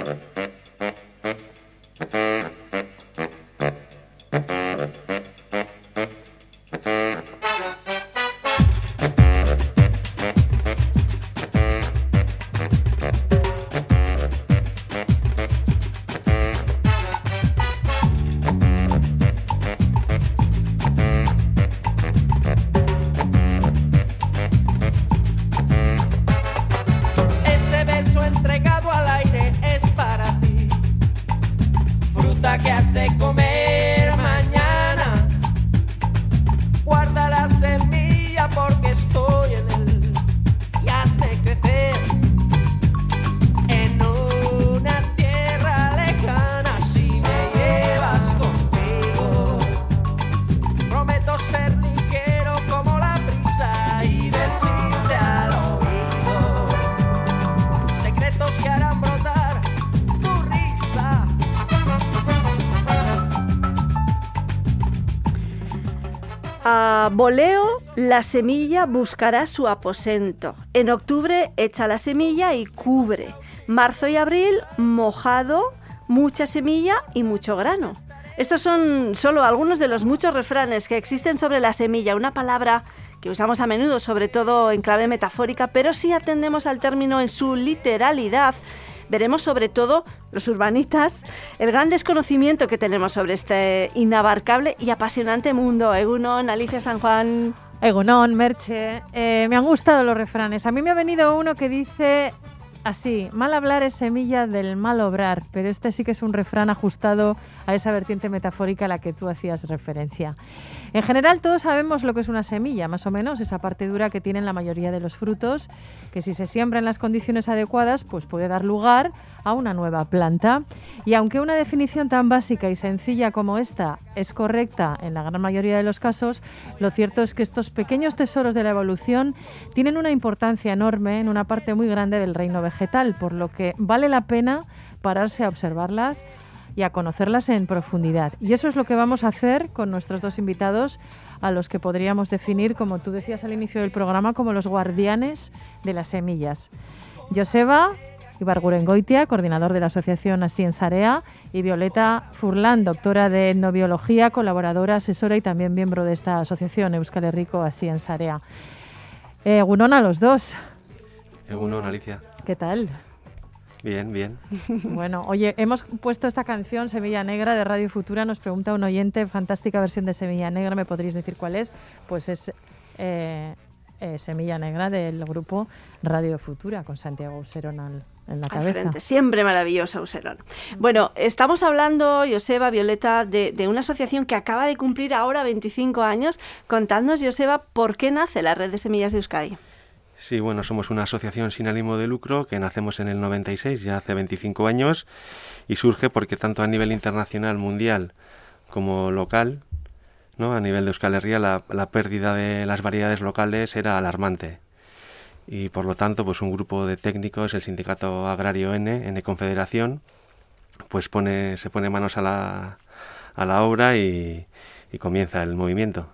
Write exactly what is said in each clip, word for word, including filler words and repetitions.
Que has de comer mañana, guarda la semilla porque estoy en él y hazme crecer en una tierra lejana. Si me llevas contigo, prometo ser ligero como la brisa y decirte al oído secretos que harán brotar tu risa. A voleo, la semilla buscará su aposento. En octubre echa la semilla y cubre. Marzo y abril, mojado, mucha semilla y mucho grano. Estos son solo algunos de los muchos refranes que existen sobre la semilla, una palabra que usamos a menudo, sobre todo en clave metafórica, pero si atendemos al término en su literalidad, veremos sobre todo, los urbanitas, el gran desconocimiento que tenemos sobre este inabarcable y apasionante mundo. Egunon, Alicia San Juan. Egunon, Merche. Eh, me han gustado los refranes. A mí me ha venido uno que dice así: mal hablar es semilla del mal obrar, pero este sí que es un refrán ajustado a esa vertiente metafórica a la que tú hacías referencia. En general todos sabemos lo que es una semilla, más o menos, esa parte dura que tienen la mayoría de los frutos, que si se siembra en las condiciones adecuadas, pues puede dar lugar a una nueva planta. Y aunque una definición tan básica y sencilla como esta es correcta en la gran mayoría de los casos, lo cierto es que estos pequeños tesoros de la evolución tienen una importancia enorme en una parte muy grande del reino vegetal, por lo que vale la pena pararse a observarlas y a conocerlas en profundidad. Y eso es lo que vamos a hacer con nuestros dos invitados, a los que podríamos definir, como tú decías al inicio del programa, como los guardianes de las semillas. Joseba Ibargurengoitia, coordinador de la asociación Así en Sarea, y Violeta Furlan, doctora de etnobiología, colaboradora, asesora y también miembro de esta asociación Euskal Herriko Así en Sarea. Eh, Egunon a los dos. Egunon, Alicia. ¿Qué tal? Bien, bien. Bueno, oye, hemos puesto esta canción, Semilla Negra, de Radio Futura. Nos pregunta un oyente, fantástica versión de Semilla Negra, ¿me podríais decir cuál es? Pues es eh, eh, Semilla Negra del grupo Radio Futura, con Santiago Userón al, en la cabeza. Frente. Siempre maravillosa, Userón. Bueno, estamos hablando, Joseba, Violeta, de, de una asociación que acaba de cumplir ahora veinticinco años. Contadnos, Joseba, ¿por qué nace la Red de Semillas de Euskadi? Sí, bueno, somos una asociación sin ánimo de lucro que nacemos en el noventa y seis, ya hace veinticinco años, y surge porque tanto a nivel internacional, mundial, como local, ¿no? A nivel de Euskal Herria, la, la pérdida de las variedades locales era alarmante. Y por lo tanto, pues un grupo de técnicos, el Sindicato Agrario N, N Confederación, pues pone, se pone manos a la, a la obra y, y comienza el movimiento.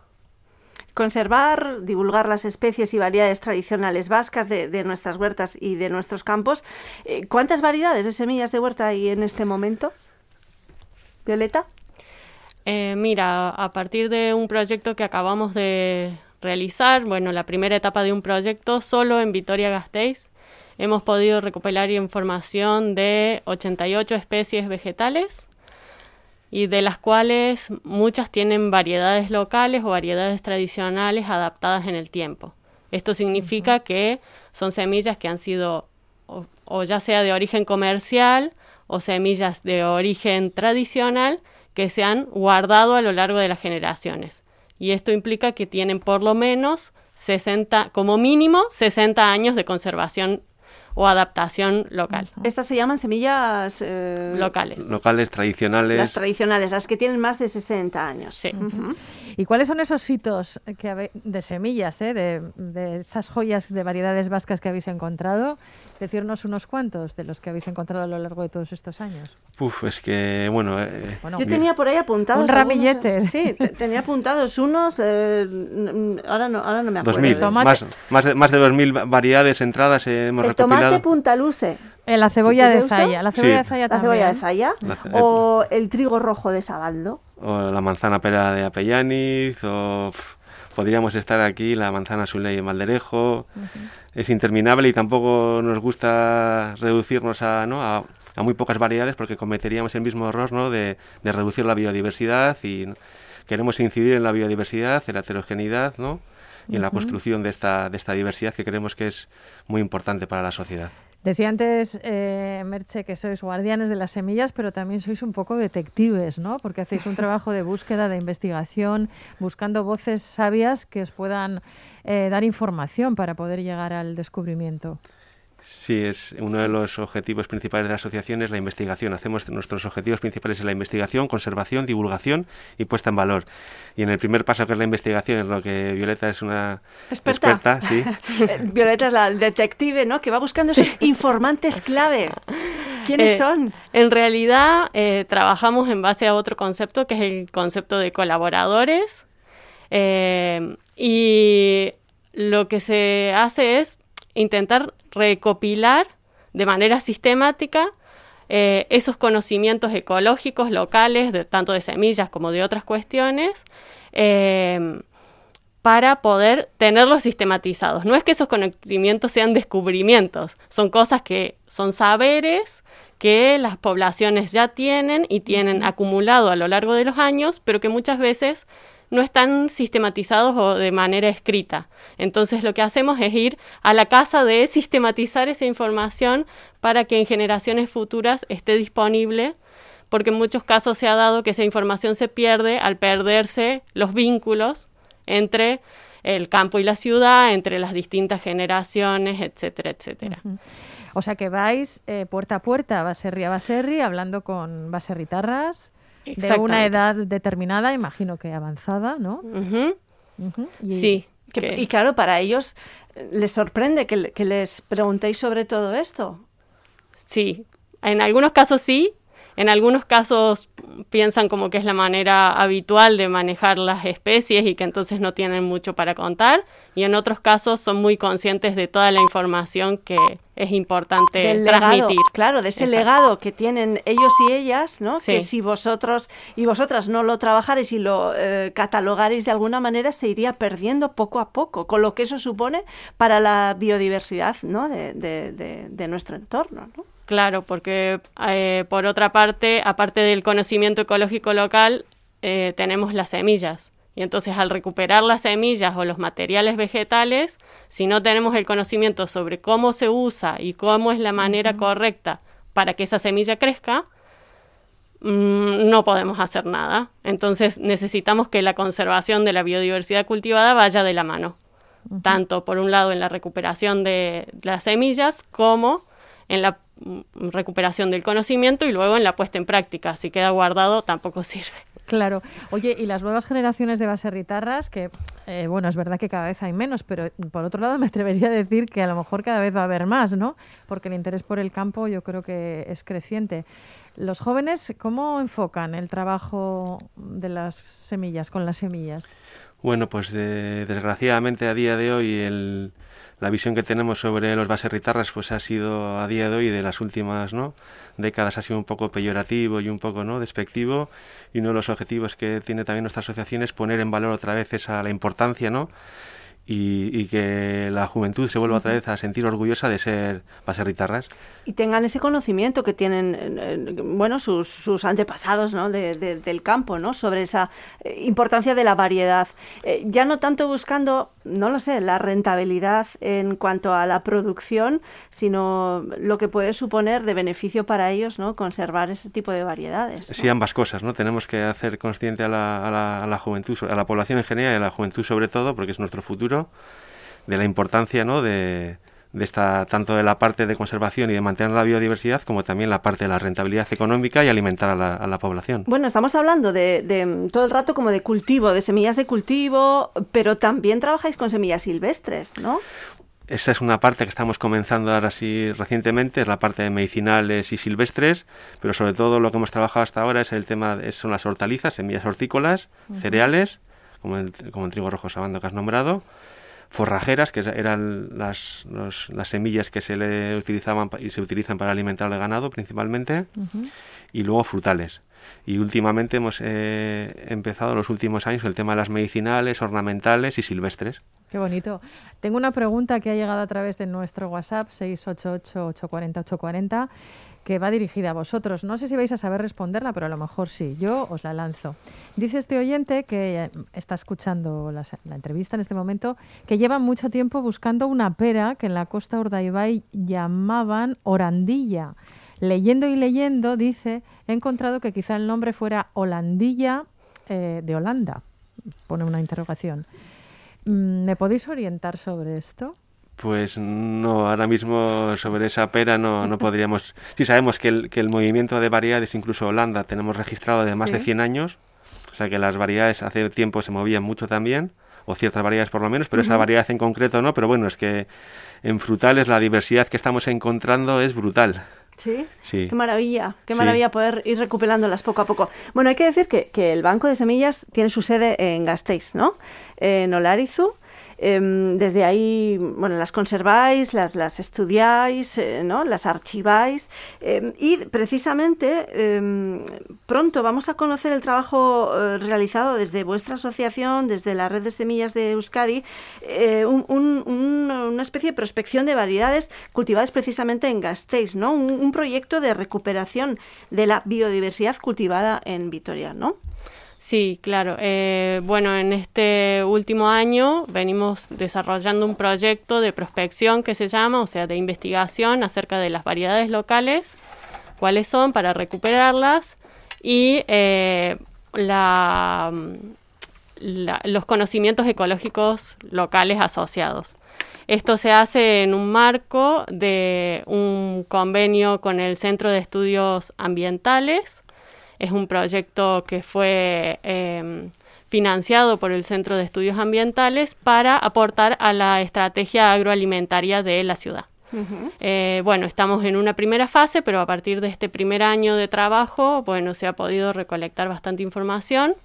Conservar, divulgar las especies y variedades tradicionales vascas de, de nuestras huertas y de nuestros campos. ¿Cuántas variedades de semillas de huerta hay en este momento? ¿Violeta? Eh, mira, a partir de un proyecto que acabamos de realizar, bueno, la primera etapa de un proyecto solo en Vitoria-Gasteiz, hemos podido recopilar información de ochenta y ocho especies vegetales, y de las cuales muchas tienen variedades locales o variedades tradicionales adaptadas en el tiempo. Esto significa uh-huh. que son semillas que han sido o, o ya sea de origen comercial o semillas de origen tradicional que se han guardado a lo largo de las generaciones. Y esto implica que tienen por lo menos sesenta, como mínimo sesenta años de conservación o adaptación local. Estas se llaman semillas eh, locales. Locales, tradicionales. Las tradicionales, las que tienen más de sesenta años. Sí. Uh-huh. ¿Y cuáles son esos hitos que habe- de semillas, eh, de, de esas joyas de variedades vascas que habéis encontrado? Decirnos unos cuantos de los que habéis encontrado a lo largo de todos estos años. Uf, es que, bueno... Eh, bueno Yo tenía por ahí apuntados... Un ramillete. Algunos, sí, te, tenía apuntados unos... Eh, ahora, no, ahora no me acuerdo. dos mil, más, más, de, más de dos mil variedades entradas eh, hemos el recopilado. El tomate puntaluce. Eh, la cebolla de ¿Usa? Zaya, la cebolla Sí. de Zaya La también. cebolla de Zaya La ce- o el trigo rojo de Sabaldo. O la manzana pera de Apellaniz, o pf, podríamos estar aquí, la manzana Suley en Valderejo. Uh-huh. Es interminable y tampoco nos gusta reducirnos a, ¿no? a, a muy pocas variedades porque cometeríamos el mismo error, ¿no? de, de reducir la biodiversidad y ¿no? queremos incidir en la biodiversidad, en la heterogeneidad, ¿no? y en la construcción de esta, de esta diversidad que creemos que es muy importante para la sociedad. Decía antes, eh, Merche, que sois guardianes de las semillas, pero también sois un poco detectives, ¿no? Porque hacéis un trabajo de búsqueda, de investigación, buscando voces sabias que os puedan eh, dar información para poder llegar al descubrimiento. Sí, es uno de los objetivos principales de la asociación es la investigación. Hacemos nuestros objetivos principales en la investigación, conservación, divulgación y puesta en valor. Y en el primer paso, que es la investigación, en lo que Violeta es una experta, experta sí. Violeta es la detective, ¿no? Que va buscando esos informantes clave. ¿Quiénes eh, son? En realidad, eh, trabajamos en base a otro concepto, que es el concepto de colaboradores. Eh, y lo que se hace es intentar recopilar de manera sistemática eh, esos conocimientos ecológicos locales, de, tanto de semillas como de otras cuestiones, eh, para poder tenerlos sistematizados. No es que esos conocimientos sean descubrimientos, son cosas que son saberes que las poblaciones ya tienen y tienen acumulado a lo largo de los años, pero que muchas veces no están sistematizados o de manera escrita. Entonces lo que hacemos es ir a la casa de sistematizar esa información para que en generaciones futuras esté disponible, porque en muchos casos se ha dado que esa información se pierde al perderse los vínculos entre el campo y la ciudad, entre las distintas generaciones, etcétera, etcétera. Uh-huh. O sea que vais eh, puerta a puerta, baserri a baserri, hablando con baserritarras de una edad determinada, imagino que avanzada, ¿no? Uh-huh. Uh-huh. Y, sí. Que, que... Y claro, para ellos les sorprende que, que les preguntéis sobre todo esto. Sí, en algunos casos sí, en algunos casos piensan como que es la manera habitual de manejar las especies y que entonces no tienen mucho para contar, y en otros casos son muy conscientes de toda la información que es importante Del transmitir. Legado, claro, de ese Exacto. legado que tienen ellos y ellas, ¿no? Sí. Que si vosotros y vosotras no lo trabajarais y lo eh, catalogarais de alguna manera, se iría perdiendo poco a poco, con lo que eso supone para la biodiversidad, ¿no? de, de, de, de nuestro entorno, ¿no? Claro, porque eh, por otra parte, aparte del conocimiento ecológico local, eh, tenemos las semillas. Y entonces al recuperar las semillas o los materiales vegetales, si no tenemos el conocimiento sobre cómo se usa y cómo es la manera uh-huh. correcta para que esa semilla crezca, mmm, no podemos hacer nada. Entonces necesitamos que la conservación de la biodiversidad cultivada vaya de la mano. Uh-huh. Tanto por un lado en la recuperación de las semillas como en la recuperación del conocimiento y luego en la puesta en práctica. Si queda guardado, tampoco sirve. Claro. Oye, y las nuevas generaciones de baserritarras, que, eh, bueno, es verdad que cada vez hay menos, pero por otro lado me atrevería a decir que a lo mejor cada vez va a haber más, ¿no? Porque el interés por el campo yo creo que es creciente. Los jóvenes, ¿cómo enfocan el trabajo de las semillas, con las semillas? Bueno, pues eh, desgraciadamente a día de hoy el... la visión que tenemos sobre los baserritarras pues ha sido a día de hoy de las últimas ¿no? décadas ha sido un poco peyorativo y un poco no despectivo, y uno de los objetivos que tiene también nuestra asociación es poner en valor otra vez esa la importancia ¿no? y, y que la juventud se vuelva otra vez a sentir orgullosa de ser baserritarras. Y tengan ese conocimiento que tienen, eh, bueno, sus, sus antepasados, ¿no? de, de, del campo, ¿no? Sobre esa eh, importancia de la variedad. Eh, ya no tanto buscando, no lo sé, la rentabilidad en cuanto a la producción, sino lo que puede suponer de beneficio para ellos, ¿no? Conservar ese tipo de variedades, ¿no? Sí, ambas cosas, ¿no? Tenemos que hacer consciente a la, a la, a la juventud, a la población en general y a la juventud sobre todo, porque es nuestro futuro, de la importancia, ¿no? de... de esta, tanto de la parte de conservación y de mantener la biodiversidad, como también la parte de la rentabilidad económica y alimentar a la, a la población. Bueno, estamos hablando de, de todo el rato como de cultivo, de semillas de cultivo, pero también trabajáis con semillas silvestres, ¿no? Esa es una parte que estamos comenzando ahora sí recientemente, es la parte de medicinales y silvestres, pero sobre todo lo que hemos trabajado hasta ahora es el tema, es, son las hortalizas, semillas hortícolas, uh-huh. cereales, como el, como el trigo rojo sabando que has nombrado, forrajeras, que eran las, los, las semillas que se le utilizaban y se utilizan para alimentar al ganado principalmente, uh-huh. y luego frutales. Y últimamente hemos eh, empezado en los últimos años el tema de las medicinales, ornamentales y silvestres. Qué bonito. Tengo una pregunta que ha llegado a través de nuestro WhatsApp seis ocho ocho, ocho cuatro cero, ocho cuatro cero, que va dirigida a vosotros. No sé si vais a saber responderla, pero a lo mejor sí. Yo os la lanzo. Dice este oyente que está escuchando la, la entrevista en este momento, que lleva mucho tiempo buscando una pera que en la costa Urdaibai llamaban orandilla. Leyendo y leyendo, dice, he encontrado que quizá el nombre fuera holandilla eh, de Holanda. Pone una interrogación. ¿Me podéis orientar sobre esto? Pues no, ahora mismo sobre esa pera no, no podríamos... Sí sabemos que el, que el movimiento de variedades, incluso Holanda, tenemos registrado de más ¿Sí? de cien años, o sea que las variedades hace tiempo se movían mucho también, o ciertas variedades por lo menos, pero uh-huh. esa variedad en concreto no, pero bueno, es que en frutales la diversidad que estamos encontrando es brutal. ¿Sí? Sí. Qué maravilla, qué maravilla sí. poder ir recuperándolas poco a poco. Bueno, hay que decir que, que el Banco de Semillas tiene su sede en Gasteiz, ¿no? En Olarizu. Eh, desde ahí, bueno, las conserváis, las, las estudiáis, eh, ¿no? Las archiváis eh, y precisamente eh, pronto vamos a conocer el trabajo eh, realizado desde vuestra asociación, desde la Red de Semillas de Euskadi, eh, un, un, un, una especie de prospección de variedades cultivadas precisamente en Gasteiz, ¿no? Un, un proyecto de recuperación de la biodiversidad cultivada en Vitoria, ¿no? Sí, claro. Eh, bueno, en este último año venimos desarrollando un proyecto de prospección que se llama, o sea, de investigación acerca de las variedades locales, cuáles son para recuperarlas y eh, la, la, los conocimientos ecológicos locales asociados. Esto se hace en un marco de un convenio con el Centro de Estudios Ambientales. Es un proyecto que fue eh, financiado por el Centro de Estudios Ambientales para aportar a la estrategia agroalimentaria de la ciudad. Uh-huh. Eh, bueno, estamos en una primera fase, pero a partir de este primer año de trabajo, bueno, se ha podido recolectar bastante información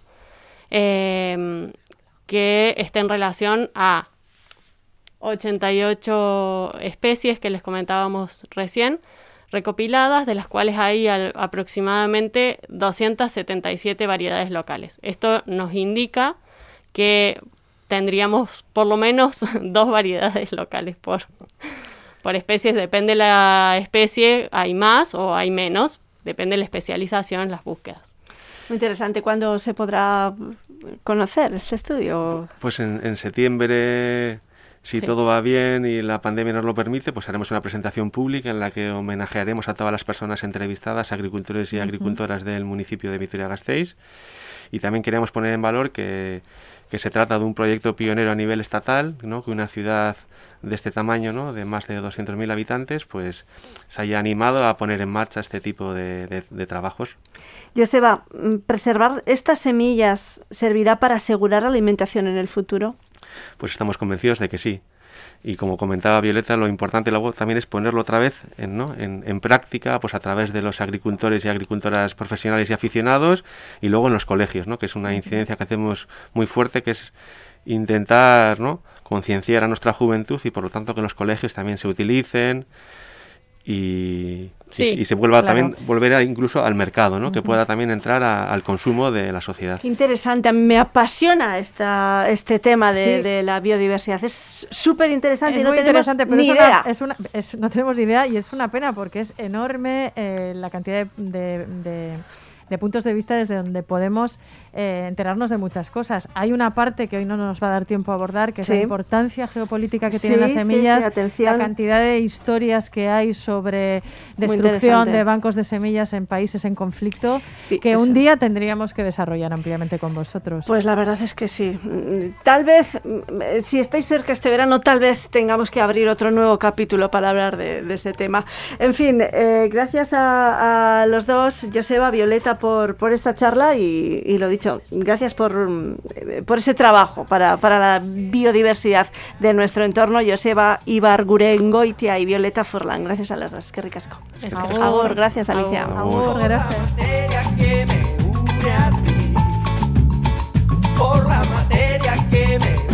eh, que está en relación a ochenta y ocho especies que les comentábamos recién, recopiladas, de las cuales hay al, aproximadamente doscientas setenta y siete variedades locales. Esto nos indica que tendríamos por lo menos dos variedades locales por, por especies. Depende de la especie, hay más o hay menos, depende de la especialización, las búsquedas. Muy interesante. ¿Cuándo se podrá conocer este estudio? Pues en, en septiembre... Si sí. todo va bien y la pandemia nos lo permite, pues haremos una presentación pública en la que homenajearemos a todas las personas entrevistadas, agricultores y uh-huh. agricultoras del municipio de Vitoria-Gasteiz. Y también queremos poner en valor que, que se trata de un proyecto pionero a nivel estatal, ¿no? Que una ciudad de este tamaño, ¿no? De más de doscientos mil habitantes, pues se haya animado a poner en marcha este tipo de, de, de trabajos. Joseba, ¿preservar estas semillas servirá para asegurar la alimentación en el futuro? Pues estamos convencidos de que sí. Y como comentaba Violeta, lo importante luego también es ponerlo otra vez en, ¿no? en, en práctica, pues a través de los agricultores y agricultoras profesionales y aficionados, y luego en los colegios, ¿no? Que es una incidencia que hacemos muy fuerte, que es intentar, ¿no? concienciar a nuestra juventud y por lo tanto que en los colegios también se utilicen y, sí, y, y se vuelva claro. también volver a, incluso al mercado, ¿no? Uh-huh. Que pueda también entrar a, al consumo de la sociedad. Qué interesante, a mí me apasiona esta, este tema de, sí. de la biodiversidad, es súper interesante es y no muy tenemos interesante, pero ni es idea. Una, es una, es, no tenemos idea y es una pena porque es enorme eh, la cantidad de... de, de de puntos de vista desde donde podemos eh, enterarnos de muchas cosas. Hay una parte que hoy no nos va a dar tiempo a abordar, que es sí. la importancia geopolítica que sí, tienen las semillas, sí, sí, la cantidad de historias que hay sobre destrucción de bancos de semillas en países en conflicto, sí, que eso. un día tendríamos que desarrollar ampliamente con vosotros. Pues la verdad es que sí. Tal vez, si estáis cerca este verano, tal vez tengamos que abrir otro nuevo capítulo para hablar de, de ese tema. En fin, eh, gracias a, a los dos, Joseba, Violeta, Por, por esta charla y, y lo dicho, gracias por, por ese trabajo para, para la biodiversidad de nuestro entorno. Joseba Ibargurengoitia y Violeta Furlan, gracias a las dos, qué ricasco. Es que Agur, gracias Alicia. Agur, gracias. Por la materia que me